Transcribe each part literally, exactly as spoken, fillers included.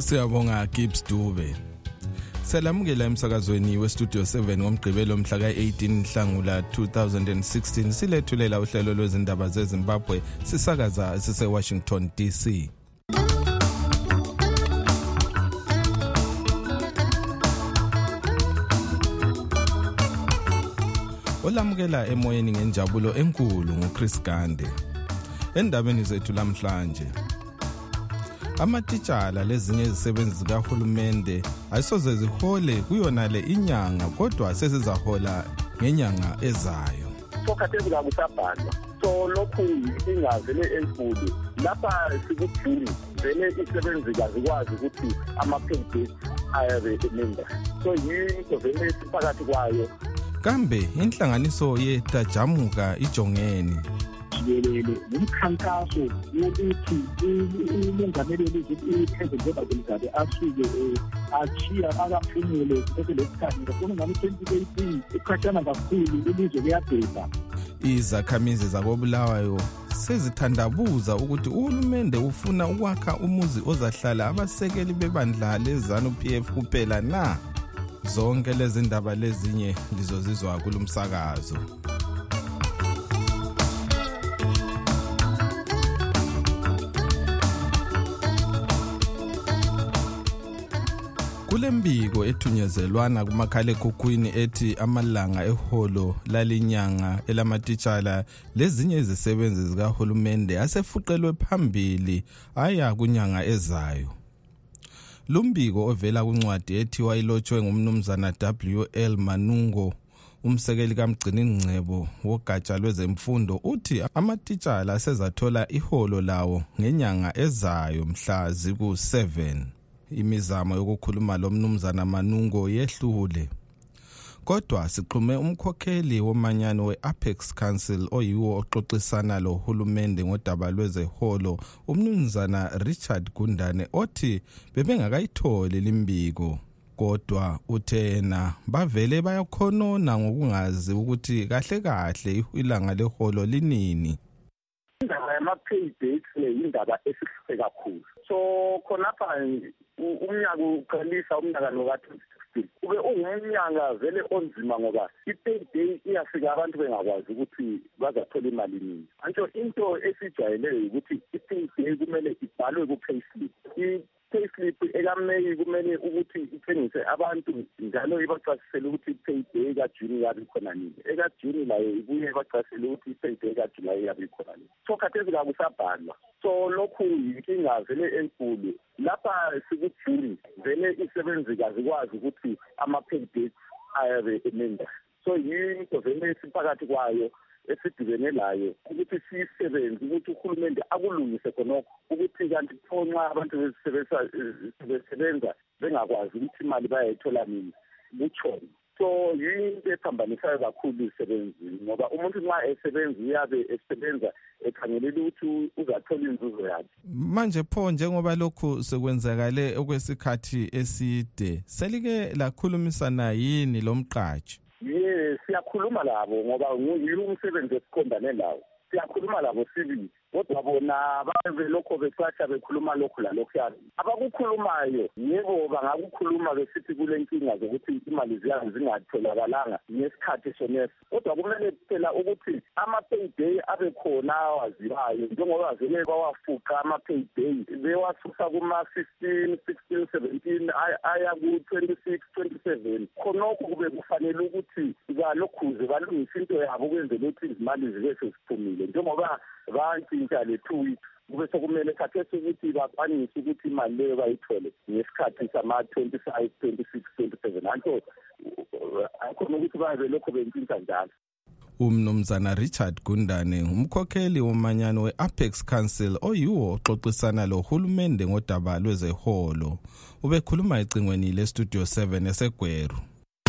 Siyabonga Gibbs Dube. Selamukela emsakazweni weStudio seven ngomgqibelo mhla ka-eighteen Nhlangula two thousand sixteen silethulela uhlelo lwezindaba zeZimbabwe sisakaza sise Washington D C. Olamukela emoyeni ngenjabulo enkulu nguChris Gande. Endabeni zethu lamhlanje, amatitshala lezinye izisebenzi zikahulumende ayisoze zihole kuyona le inyanga kodwa sesizahola ngenyanga ezayo. Sokhathezi kakusabhalwa. So lokhu ingavele enkulu. Lapha sikuthuli vele isebenzi kazikwazi ukuthi ama-paydays ayabe emenda. So yinto vele siphakathi kwayo. Kambe inhlanganiso yeTajamuka ijongeni yelele umkhankaso wokuthi umongameli wezempilo Zimbabwe asuke achiya akaphumule lesikhathi ngakho ngani twenty eighteen ikhathana kakhulu ilizwe liyabheka. Izakhamizi zakobulawayo sezithandabuza ukuthi uhulumende ufuna ukwakha umuzi ozahlala abasekeli bebandla leZANU P F kuphela na. Zonke lezi ndaba lezinye lizozizwa kulumsakazo. Kulembiko ethunyezelwana kumakhalekhukhwini ethi amalanga eholo lalinyanga elamatitshala lezinye izisebenzi zikahulumende asefuqelwe phambili aya kunyanga ezayo. Lumbiko ovela kuncwadi ethiwa ilotshwe ngumnumzana W L Manungo, umsekeli kaMgciningcebo wogatsha lwezemfundo, uthi amatitshala asezathola iholo lawo ngenyanga ezayo mhla ziku seven. Imizamo yokukhuluma lo mnumzana Manungo yehlule. Kodwa sixhume umkhokheli womanyano we-Apex Council oyiwo oxoxisana lo hulumende ngodaba lwezeholo, umnumzana Richard Gundane, othi bebengakayitholi limbiko. Kodwa uthena bavele bayakhonona ngokungazi ukuthi kahle kahle ilanga leholo linini. Indaba yama-paydays indaba esihle kakhulu. So khonapha umnyaka uqalisa umnyaka no-twenty sixteen ube ungumnyaka vele onzima ngoba i-payday iyafika abantu bengakwazi ukuthi bazathola imali nini. Antsho into esijwayeleyo ukuthi i-payday kumele ibhalwe ku-payslip. I-payslip ekameyi kumele ukuthi ithengise abantu njalo ibachasisele ukuthi i-payday kaJuni yabe khona nini. EkaJuni layo ibuye ibachasisele ukuthi i-payday kaJulayi yabe khona nini. So khathesi kakusabhalwa. So lokhu yinkinga vele enkulu. Lapha sikuthuli vele isebenzi kazikwazi ukuthi ama-paydays ayabe emenda. So yinto vele siphakathi kwayo esidibene layo ukuthi sisebenze ukuthi uhulumende akulungise khonokho ukuthi kanti nxa abantu besebenza bengakwazi ukuthi imali bayayithola nini buchona. So yinto ephambanisayo kakhulu isebenzini ngoba umuntu nxa esebenza uyabe esebenza ekhangelela ukuthi uzathola inzuzo yakhe. Manje pho njengoba lokhu sekwenzakale okwesikhathi eside, selike lakhulumisana yini lomqatshi? Yes, siyakhuluma labo ngoba yilo umsebenzi esiqondane lawo. Siyakhuluma labo sibili kodwa bona babe lokho besacha bekhuluma lokho la lokho yabo. Abakukhulumayo yebo bangakukhuluma besithi kule nkinga zokuthi imali ziyazi zingatholakalanga ngesikhathi soneso. Kodwa kumele phela ukuthi ama-payday abe khona awaziwayo njengoba vele bawafuqa ama-payday bewasusa kuma-fifteen, sixteen, seventeen aya ku-twenty-six, twenty-seven. Khonokho kube kufanele ukuthi balokhuze balungise into yabo ukwenzela ukuthi izimali zibe seziphumile njengoba bantshintsha le two weeks kube sokumele khathesi ukuthi baqanise ukuthi imali leyo bayithole ngesikhathi sama-twenty-five, twenty-six, twenty-seven. Anto akhona ukuthi babe lokho bentshintsha njalo. Umnumzana Richard Gundane, umkhokheli womanyano we-Apex Council oyiwo oxoxisana lo hulumende ngodaba lwezeholo, ubekhuluma ecingweni leStudio seven eseGweru.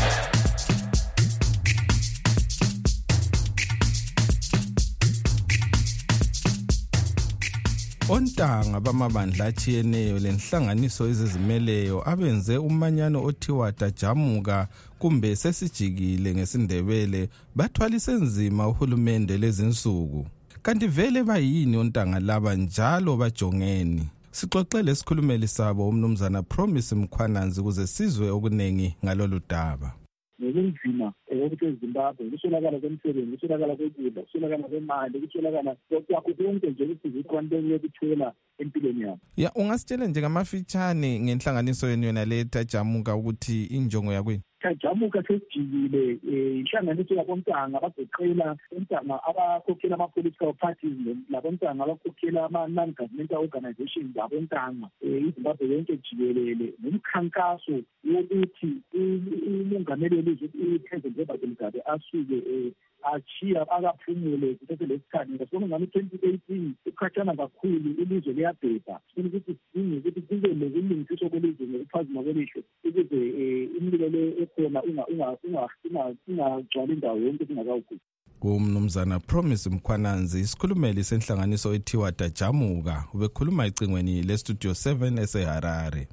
Ontanga bamabandla achiyeneyo lenhlanganiso ezizimeleyo abenze umanyano othiwa Tajamuka kumbe sesijikile ngesindebele bathwalise nzima uhulumende lezinsuku. Kanti vele bayini ontanga laba njalo bajongeni? Sixoxele isikhulumeli sabo umnumzana Promise Mkhwananzi ukuze sizwe okunengi ngalolu daba. Ngokunzima ukuthi eZimbabwe kusholakala kwemsebenzi, kusholakala kwekudla, kusholakala kwemali, kusholakala kwakho konke nje ukuthi zikhona yokuthola empilweni yabo. Ya ungasitshela nje ngamafitshane ngenhlanganiso yenu yona le Tajamuka ukuthi injongo yakwini? Tajamuka sesijikile inhlanganiso yabontanga abagoqela ontanga abakhokhela ama-political parties labontanga abakhokhela ama-non-governmental organizations abontanga iZimbabwe yonke jikelele nomkhankaso wokuthi umongameli welizwe uPresident Robert Mugabe asuke achiya akaphumule kuthethe lesikhathi ngasibona ngani twenty eighteen ukhathana kakhulu ilizwe liyabheda ukuthi sidinge ukuthi kube nokulungiswa kwelizwe ngokuphazima kwelishwe ukuze imililo ekhona ingagcwali indawo yonke ingakawukhulu. Umnumzana Promise Mkhwananzi isikhulumeli senhlanganiso ethiwa Tajamuka ubekhuluma ecingweni le Studio seven eseHarare.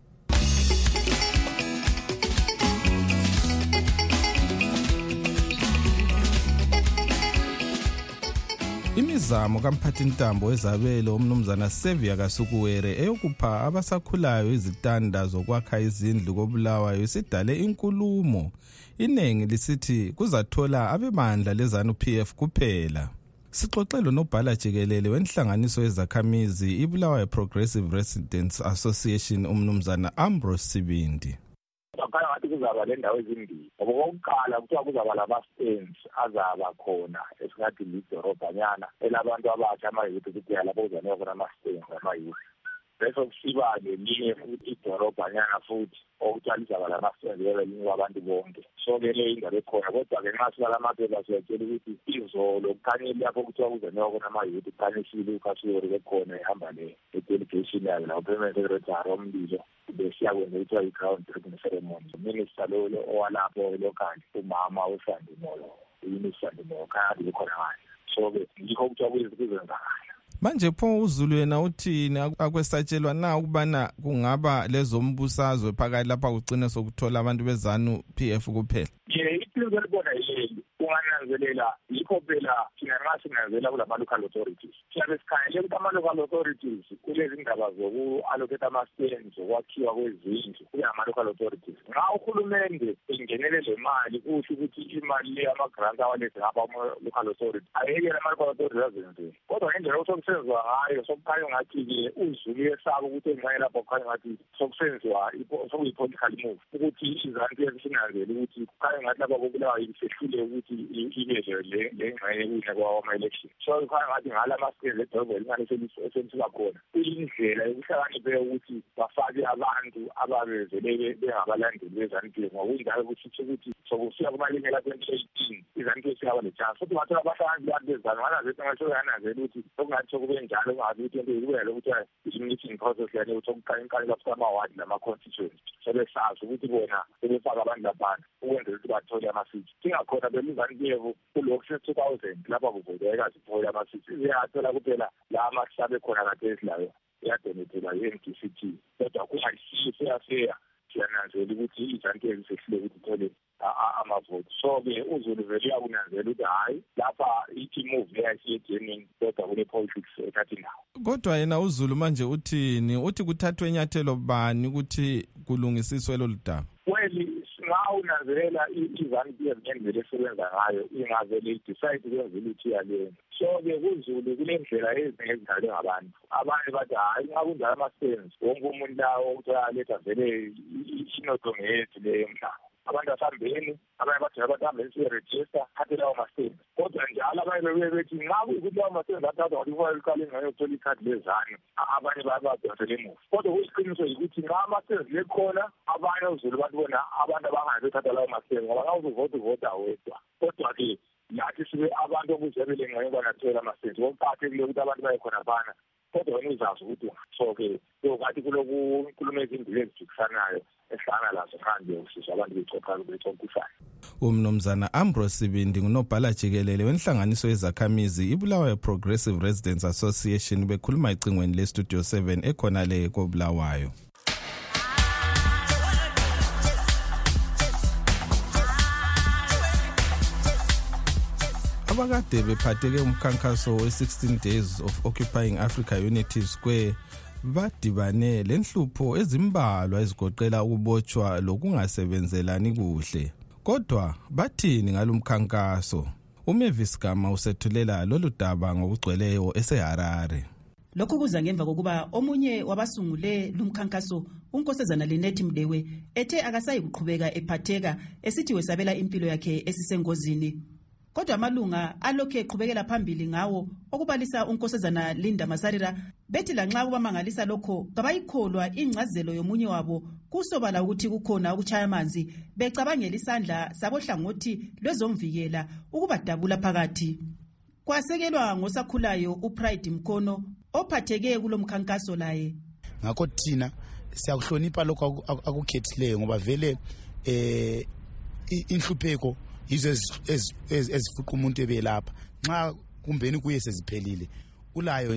Imizamo kaMphathintambo wezabelo umnumzana Sevia Kasukuwere eyokupha abasakhulayo izitanda zokwakha izindlu koBulawayo isidale inkulumo inengi lisithi kuzathola abebandla lezanu P F kuphela. Sixoxelo nobhala jikelele wenhlanganiso yezakhamizi iBulawayo Progressive Residents Association umnumzana Ambrose Sibindi. Bakaya ngathi kuzaba le ndawo ezimbili. Okokuqala kuthiwa kuzaba lama-stands azaba khona esingathi lidorobhanyana elabantu abasha ama-youth ukuthi yalabo uzaniwa khona ama-stands ama-youth. Bese kusiba lelinye futhi idorobhanyana futhi okuthiwa lizaba lama-stands lelinye kwabantu bonke. So-ke le indaba ekhona kodwa-ke nxa sibala amaphepha siyatshela ukuthi izolo kukhanyile lapho kuthiwa kuzaniwa khona ama-youth kukhanyisile uKhasiwori bekhona ehamba le-delegation yayo la uPermanent Secretary omlilo besiyakwenza kuthiwa i-ground breaking ceremony. Uminister lo owalapho lokali umama uSandimoyo uMinister Sandimoyo khaya bekhona ngayo. So-ke yikho kuthiwa kuzenzakala. Manje pho uZulu yena uthini akwesatshelwa na ukubana kungaba lezombusazwe phakathi lapha ugcina sokuthola abantu bezanu P F kuphela? Yeah, iphilo libona yini ungananzelela yikho phela thina nxa sinanzelela kulama local authorities. Siyabe sikhangele ukuthi ama-local authorities kulezi ndaba zoku-allocate ama-stands zokwakhiwa kwezindlu kuya ama-local authorities. Nxa uhulumende engenele le mali kusho ukuthi imali le ama-grant awalezi ngapha ama-local authorities ayekele ama-local authorities azenzele. Kodwa ngendlela osokusenziwa ngayo sokukhanya ngathi-ke uZulu yesaba ukuthi engxenye lapho kukhanya ngathi sokusenziwa sokuyi-political move ukuthi izantu sinanzele ukuthi kukhanya ngathi lapha koBulawayo sehlule ukuthi ibe le ngxenye kuyina kwama-election. So kukhanya ngathi ngala ama-stands edolobha elincane eselisiba khona kuyindlela yokuhlakaniphe ukuthi bafake abantu ababezele bengabalandeli bezantu ngokuyindawo ukuthi ukuthi sokusiya kumalinge la-twenty eighteen izantu siyaba le-chance futhi ungathola abahlakaniphi abantu bezanu nganazethu ngasoyanazela ukuthi okungathi sokube njalo ungazi ukuthi into ikubele ukuthi i-meeting process yani ukuthi okuqala lapho ama-ward nama-constituents sebesazi ukuthi bona sebefaka abantu laphana ukwenzela ukuthi bathole ama-seats. Singakhona belizanu P F kulokhu se-two thousand lapha kuvoteka zithole ama-seats ziyathola kuphela la amahlabe khona kathesi layo yadonethelwa yi-N D C T kodwa kungayisiyo seyaseya siyananzela ukuthi izantu ezisehlule ukuthi ithole amavoti. So-ke uZulu vele uyakunanzela ukuthi hhayi lapha i-move eyayisiyedemini kodwa kune-politics ethathi ndawo. Kodwa yena uZulu manje uthini? Uthi kuthathwe inyathelo bani ukuthi kulungisiswe lolu daba? Well, nxa unanzelela izanu P F ngendlela esebenza ngayo ingavele idecide ukwenza imithi yaleyo. So-ke kuZulu kulendlela ezinye ezidlalwe ngabantu. Abanye bathi hhayi nxa kunjalo ama-stands wonke umuntu lawo ukuthi ayaletha vele inotho ngeyethu leyo mhlaba. Abantu asambeni abanye bathi abantu ahambe siye-register athe lawo ma-stands. Kodwa njalo abanye bebuye bethi nxa kuyikuthi lawo ma-stands athathwa ukuthi kufanele uqale ngayothola ikhadi lezanu abanye bayabadonsela emuva. Kodwa kuyiqiniso yikuthi nxa ama-stands lekhona abanye uZulu bathi bona abantu abangazi bethatha lawo ma-stands ngoba nxa uzuvota uvota wedwa. Kodwa-ke lathi sibe abantu okuzebele ngxenye banathola ama-stands okuqakathekile ukuthi abantu baye khona phana kodwa wena uzazi ukuthi so-ke sokathi kuloku inkulumo ezimbili ezijikisanayo ehlangana lazo manje usizwa abantu becoca becokusana. Umnumzana Ambrose Sibindi ngunobhala jikelele wenhlanganiso yezakhamizi iBulawayo Progressive Residents Association bekhuluma ecingweni le Studio seven ekhona le koBulawayo. Abakade bephatheke umkhankaso we sixteen days of occupying Africa Unity Square badibane lenhlupho ezimbalwa ezigoqela ukubotshwa lokungasebenzelani kuhle. Kodwa bathini ngalomkhankaso? uMavis Gama usethulela lolu daba ngokugcweleyo eseHarare. Lokhu kuza ngemva kokuba omunye wabasungule lumkhankaso uNkosazana Linethi Mdewe ethe akasayi kuqhubeka ephatheka esithi wesabela impilo yakhe esisengozini. Kodwa amalunga alokhe eqhubekela phambili ngawo okubalisa uNkosazana Linda Masarira bethi lanxa kubamangalisa lokho kabayikholwa ingcazelo yomunye wabo kusobala ukuthi kukhona ukuchaya amanzi becabangela isandla sabohlangothi lwezomvikela ukubadabula phakathi. Kwasekelwa ngosakhulayo uPride Mkhono ophatheke kulomkhankaso laye. Ngakho thina siyakuhlonipha lokho akukhethileyo ngoba vele eh inhlupheko yizo ezifuqa umuntu ebelapha nxa kumbeni kuye seziphelile ulayo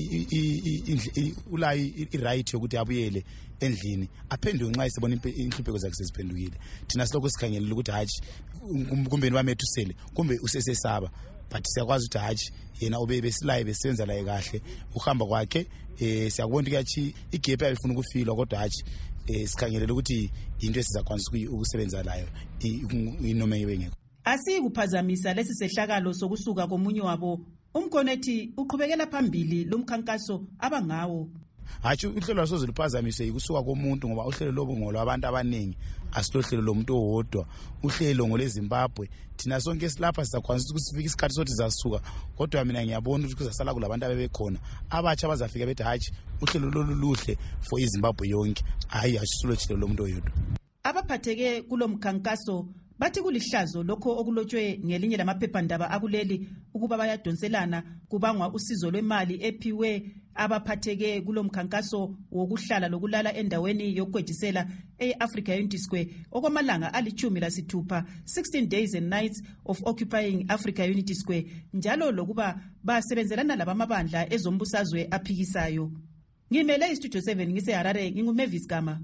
ye ulayo i-right yokuthi abuyele endlini aphenduke nxa isibona inhlupheko zakhe seziphendukile. Thina siloko sikhangelele ukuthi haji kumbeni wamethusele kumbe usesesaba, but siyakwazi ukuthi haji yena obe besilaye besenza laye kahle uhamba kwakhe. eh siyakubona ukuthi igepha elifuna ukufilwa kodwa haji eh sikhangelele ukuthi into esizakwanisa ukusebenza layo inoma yengekho. Asikuphazamisa lesi sehlakalo sokusuka komunye wabo. Umkonethi uqhubekela phambili lomkhankaso abangawo. Hathi uhlelo lwasoze luphazamise ukusuka komuntu ngoba uhlelo lobo ngolo abantu abaningi asilohlelo lomuntu owodwa. Uhlelo ngoleZimbabwe thina sonke silapha sizakwanisa ukuthi sifike isikhathi sothi zasuka, kodwa mina ngiyabona ukuthi kuzasala kulabantu abebekhona abatsha bazafika bethi hathi uhlelo loluhle for iZimbabwe yonke, hayi asisulohlelo lomuntu oyedwa. Abaphatheke kulomkhankaso bathi kulihlazo lokho okulotshwe ngelinye lamaphephandaba akuleli ukuba bayadonselana kubangwa usizo lwemali ephiwe abaphatheke kulomkhankaso wokuhlala lokulala endaweni yokwejisela e-Africa Unity Square okwamalanga alichumi lasithupha sixteen days and nights of occupying Africa Unity Square, njalo lokuba basebenzelana labamabandla ezombusazwe aphikisayo. Ngimele iStudio seven ngiseHarare, nginguMavis Gama.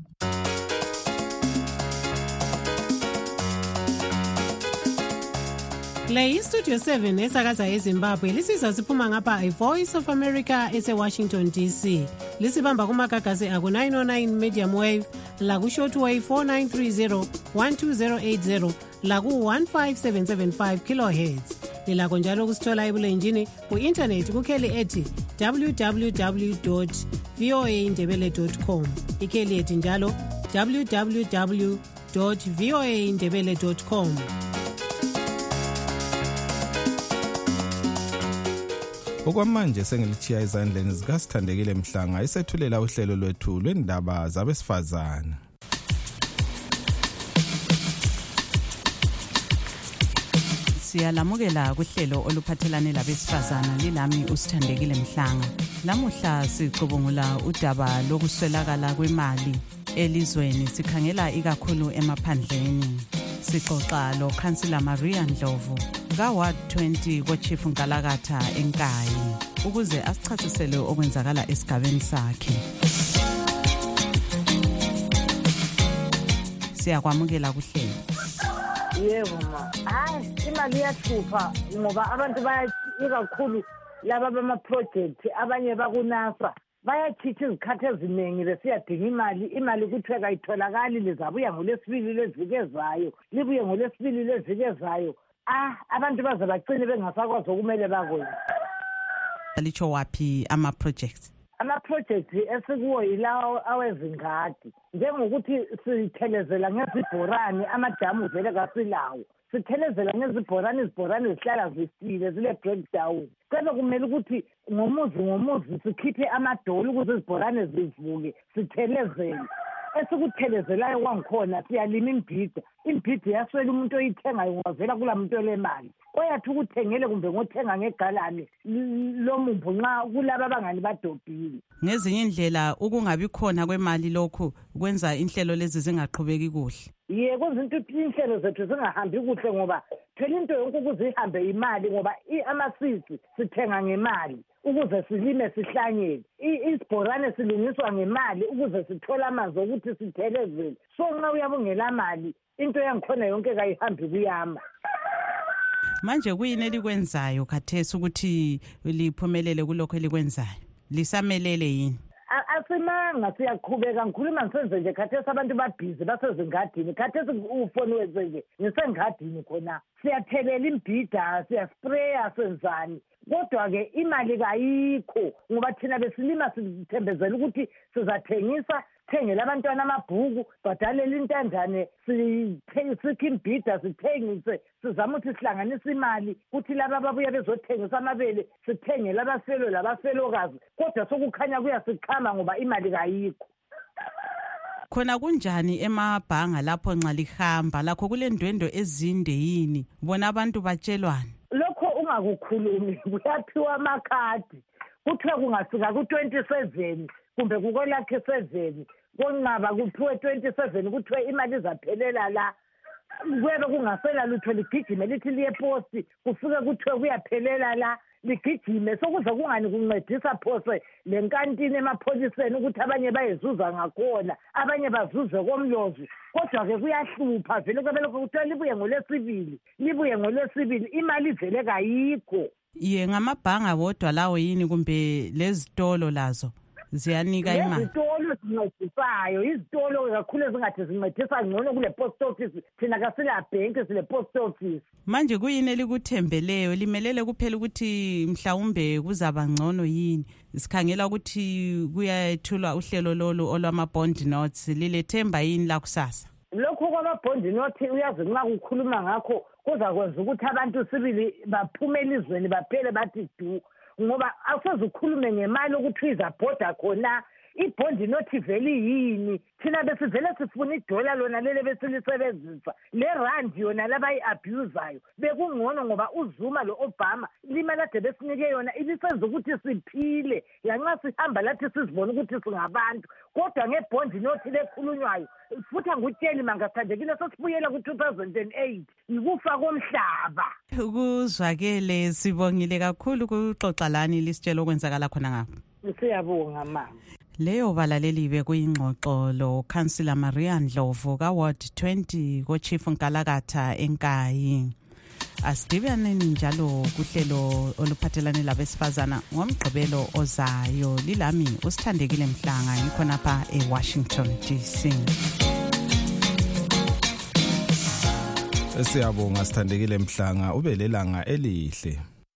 Le iStudio seven esakaza eZimbabwe lisiza siphuma ngapha iVoice of America ese-Washington D C. Lisibamba kumagagasi aku nine oh nine medium wave, laku shortwave four nine three zero one two zero eight zero, laku one five seven seven five kilohertz. Lilakho njalo kusithola ebulenjini ku-internet kukheli ethi w w w dot v o a ndebele dot com. Ikheli ethi njalo w w w dot v o a ndebele dot com. Okwamanje sengilichiya izandleni zikaSithandekile Mhlanga isethulela uhlelo lwethu lwendaba zabesifazana. Siyalamukela kuhlelo oluphathelane labesifazana, lilami uSithandekile Mhlanga. Lamuhla sicubungula udaba lokuswelakala kwemali elizweni, sikhangela ikakhulu emaphandleni. Sixoxa lo Councillor Maria Ndlovu ka Ward twenty ko Chief Nkalakatha eNkayi ukuze asichasisele okwenzakala esigabeni sakhe. Siyakwamukela kuhlelo. Yebo ma, hayi imali iyahlupha ngoba abantu bayakakhulu laba bama project abanye bakunasa bayachitha izikhathi eziningi besiyadinga imali. Imali kuthiwe kayitholakali, lizabuya ngolesibili leviki ezayo, libuye ngolesibili leviki ezayo. Ah, abantu baze bagcine bengasakwazi okumele bakwenze. Alicho waphi ama projects? Ama projects esikuwo yilawo awezingadi, njengokuthi sithelezela ngezibhorani, amadamu vele kasilawo. Sithelezela ngezibhorani, izibhorani zihlala zisile zile breakdown. Kodwa kumele ukuthi ngomuzi ngomuzi sikhiphe amadoli ukuze izibhorane zivuke, sithelezele. Esikuthelezelayo kwangikhona siyalima imbhida. Imbhida yaswela umuntu oyithengayo ngoba vela kula muntu oleMali. Oyathi ukuthengele kumbe ngothenga ngegalane lomumbu nxa kulaba abangani badobhile. Ngezinye indlela ukungabi khona kwemali lokho kwenza inhlelo lezi zingaqhubeki kuhle. Ye kuzinto inhlelo zethu zingahambi kuhle ngoba phela into yonke ukuze ihambe imali ngoba amasisi sithenga ngemali ukuze silime sihlanyele. Isibhorane silungiswa ngemali ukuze sithole amanzi ukuthi sithelezele. So nxa uyabungela mali into yangikhona yonke kayihambi kuyama. Manje kuyini elikwenzayo khathesi ukuthi liphumelele kulokho elikwenzayo? Lisamelele yini? asimanga siyaqhubeka ngikhuluma ngisenze nje khathesi abantu babhizi basezingadini khathesi ufoni wenze nje ngisengadini khona siyathelela imbhida siyaspraya senzani kodwa-ke imali kayikho ngoba thina besilima sithembezela ukuthi sizathengisa sithengele abantwana amabhuku badalela intandane sikhe imbhida sithengise sizama ukuthi sihlanganise imali kuthi laba ababuya bezothengisa amabele sithengele abafelo labafelokazi kodwa sokukhanya kuyasiqhama ngoba imali kayikho. Khona kunjani emabhanga lapho nxa lihamba lakho kule ndwendo ezinde yini bona abantu batshelwane? Lokho ungakukhulumi kuyaphiwa amakhadi kuthiwa kungafika ku-twenty-seven kumbe kukolakhe seven konqaba kuphiwe twenty-seven kuthiwe imali izaphelela la kube kungasela lutho ligijime lithi liye posti kufike kuthiwe kuyaphelela la ligijime sokuze kungani kuncedisa phose lenkantini emapholiseni ukuthi abanye bayezuza ngakhona abanye bazuze komlozi kodwa-ke kuyahlupha vele kube lokho kuthiwa libuye ngolesibili libuye ngolesibili imali ivele kayikho. Ye ngamabhanga wodwa lawo yini kumbe lezitolo lazo ziyanika imali? Izitolo zincedisayo izitolo kakhulu ezingathi zincedisa ngcono kule post office thina kasila bank sile post office. Manje kuyini elikuthembeleyo limelele kuphela ukuthi mhlawumbe kuzaba ngcono yini sikhangela ukuthi kuyethulwa uhlelo lolu olwama bond notes lilethemba yini la kusasa? Lokho kwama bond notes uyazi nxa kukhuluma ngakho kuzakwenza ukuthi abantu sibili baphumele izweni baphele bathi du ngoba awusezukhulume ngemali ukuthi izabhoda khona ibhondi nothi vele yini thina besivele sifuna idola lona lele besilisebenzisa le rand yona labayi-abuzayo bekungcono ngoba uZuma lo-Obama limali ade besinike yona ibisenza ukuthi siphile yanxa sihamba lathi sizibona ukuthi singabantu kodwa ngebhondi nothi lekhulunywayo futhi angutsheli mangasithandekile sesibuyela ku-two thousand eight yikufa komhlaba. Kuzwakele sibongile kakhulu kuxoxa lani lisitshela okwenzakala khona ngapho. Siyabonga mama. Leyo balaleli bekuyingxoxo lo Councillor Maria Ndlovu ka Ward twenty ko Chief Nkalakatha eNkayi. Asidibaneni njalo kuhlelo oluphathelane labesifazana ngomgqibelo ozayo. Lilami usithandekile Mhlanga ngikhona lapha eWashington D C. Siyabonga Sithandekile Mhlanga ube lelanga elihle.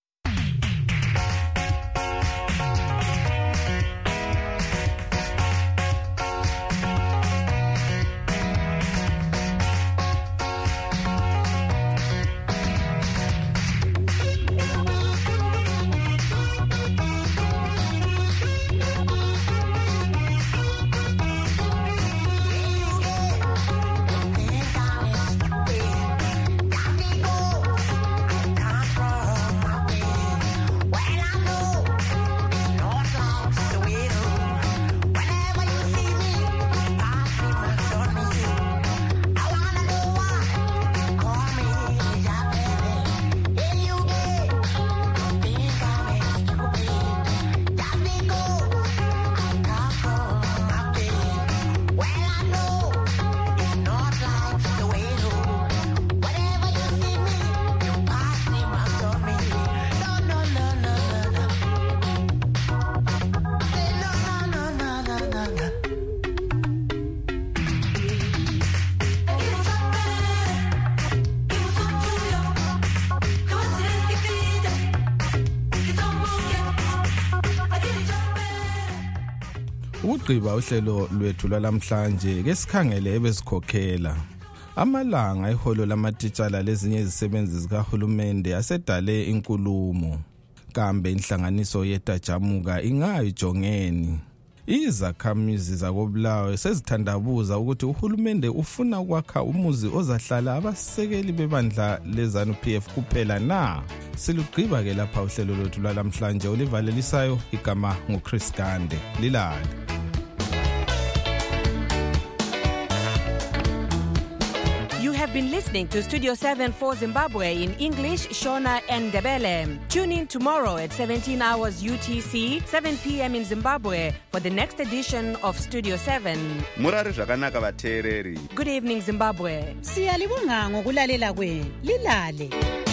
Ugqiba uhlelo lwethu lwalamhlanje ke sikhangele ebesikhokhela amalanga eholo lamatitshala lezinye izisebenzi zikahulumende asedale inkulumo kambe inhlanganiso yetajamuka ingayijongeni izakhamizi zakobulawayo sezithandabuza ukuthi uhulumende ufuna ukwakha umuzi ozahlala abasekeli bebandla leZANU P F kuphela na. Silugqiba ke lapha uhlelo lwethu lwalamhlanje olivalelisayo igama nguChris Gande lilali. Been listening to Studio seven for Zimbabwe in English, Shona and Ndebele. Tune in tomorrow at seventeen hours U T C, seven p.m. in Zimbabwe for the next edition of Studio seven. Murari zvakanaka vateereri. Good evening, Zimbabwe. Siyalibonga ngokulalela kwenu. Lilale.